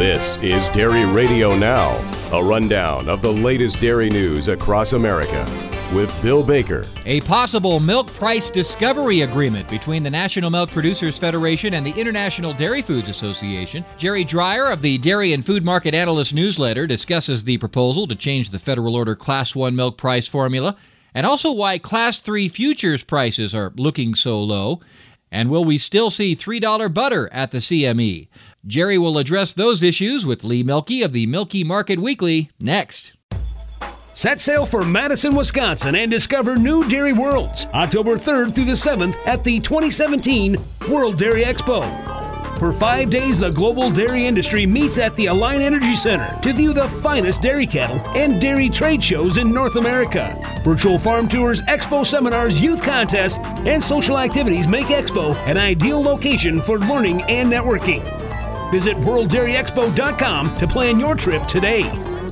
This is Dairy Radio Now, a rundown of the latest dairy news across America with Bill Baker. A possible milk price discovery agreement between the National Milk Producers Federation and the International Dairy Foods Association. Jerry Dreyer of the Dairy and Food Market Analyst newsletter discusses the proposal to change the Federal Order Class 1 milk price formula, and also why Class 3 futures prices are looking so low. And will we still see $3 butter at the CME? Jerry will address those issues with Lee Milkey of the Milky Market Weekly next. Set sail for Madison, Wisconsin and discover new dairy worlds October 3rd through the 7th at the 2017 World Dairy Expo. For 5 days, the global dairy industry meets at the Alliant Energy Center to view the finest dairy cattle and dairy trade shows in North America. Virtual farm tours, expo seminars, youth contests, and social activities make Expo an ideal location for learning and networking. Visit WorldDairyExpo.com to plan your trip today.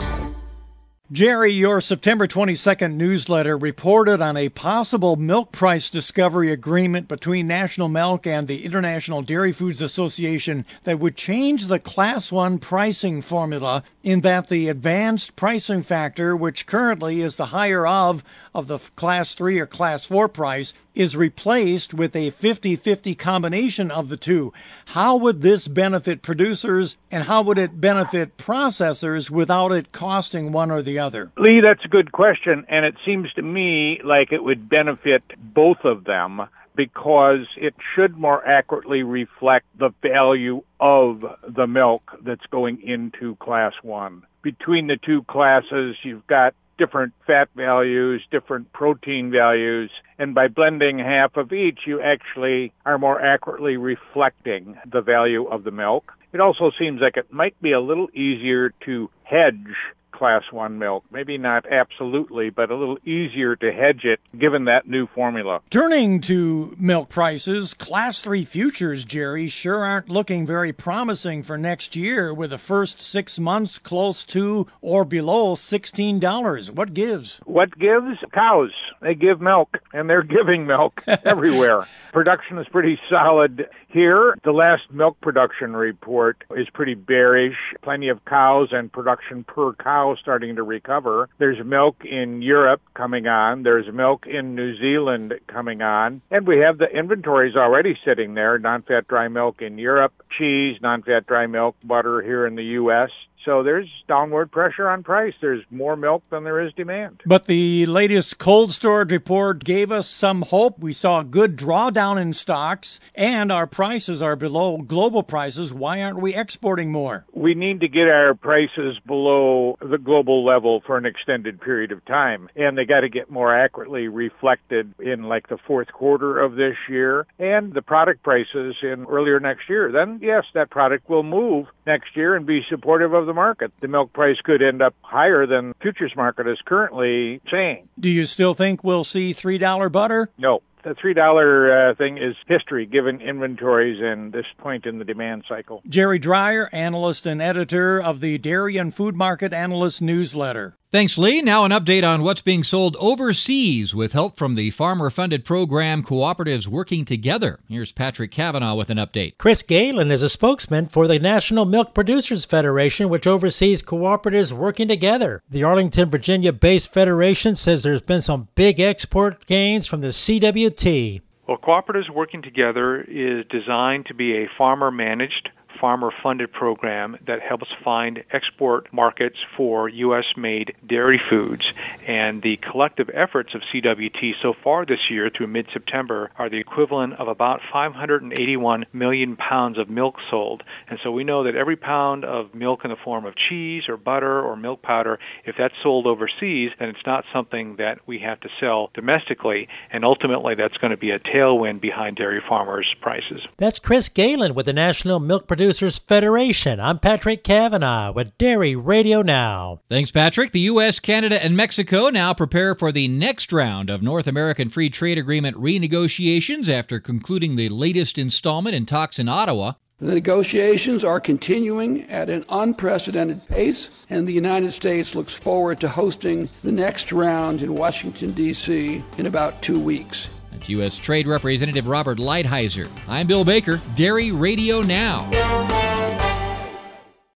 Jerry, your September 22nd newsletter reported on a possible milk price discovery agreement between National Milk and the International Dairy Foods Association that would change the Class 1 pricing formula in that the advanced pricing factor, which currently is the higher of the Class 3 or Class 4 price, is replaced with a 50-50 combination of the two. How would this benefit producers, and how would it benefit processors without it costing one or the other? Lee, that's a good question, and it seems to me like it would benefit both of them because it should more accurately reflect the value of the milk that's going into Class 1. Between the two classes, you've got different fat values, different protein values, and by blending half of each, you actually are more accurately reflecting the value of the milk. It also seems like it might be a little easier to hedge Class 1 milk. Maybe not absolutely, but a little easier to hedge it given that new formula. Turning to milk prices, Class 3 futures, Jerry, sure aren't looking very promising for next year with the first 6 months close to or below $16. What gives? What gives? Cows. They give milk, and they're giving milk everywhere. Production is pretty solid here. The last milk production report is pretty bearish. Plenty of cows and production per cow starting to recover. There's milk in Europe coming on. There's milk in New Zealand coming on. And we have the inventories already sitting there. Non-fat dry milk in Europe, cheese, non-fat dry milk, butter here in the U.S. So there's downward pressure on price. There's more milk than there is demand. But the latest cold storage report gave us some hope. We saw a good drawdown in stocks, and our prices are below global prices. Why aren't we exporting more? We need to get our prices below the global level for an extended period of time, and they got to get more accurately reflected in like the fourth quarter of this year and the product prices in earlier next year. Then, yes, that product will move next year and be supportive of the market. The milk price could end up higher than futures market is currently saying. Do you still think we'll see $3 butter? No. The $3 thing is history, given inventories and this point in the demand cycle. Jerry Dreyer, analyst and editor of the Dairy and Food Market Analyst newsletter. Thanks, Lee. Now an update on what's being sold overseas with help from the farmer-funded program Cooperatives Working Together. Here's Patrick Cavanaugh with an update. Chris Galen is a spokesman for the National Milk Producers Federation, which oversees Cooperatives Working Together. The Arlington, Virginia-based federation says there's been some big export gains from the CWT. Well, Cooperatives Working Together is designed to be a farmer-managed, farmer-funded program that helps find export markets for U.S.-made dairy foods. And the collective efforts of CWT so far this year through mid-September are the equivalent of about 581 million pounds of milk sold. And so we know that every pound of milk in the form of cheese or butter or milk powder, if that's sold overseas, then it's not something that we have to sell domestically. And ultimately, that's going to be a tailwind behind dairy farmers' prices. That's Chris Galen with the National Milk Producers Federation. I'm Patrick Cavanaugh with Dairy Radio Now. Thanks, Patrick. The U.S., Canada, and Mexico now prepare for the next round of North American Free Trade Agreement renegotiations after concluding the latest installment in talks in Ottawa. The negotiations are continuing at an unprecedented pace, and the United States looks forward to hosting the next round in Washington, D.C. in about 2 weeks. U.S. Trade Representative Robert Lighthizer. I'm Bill Baker, Dairy Radio Now.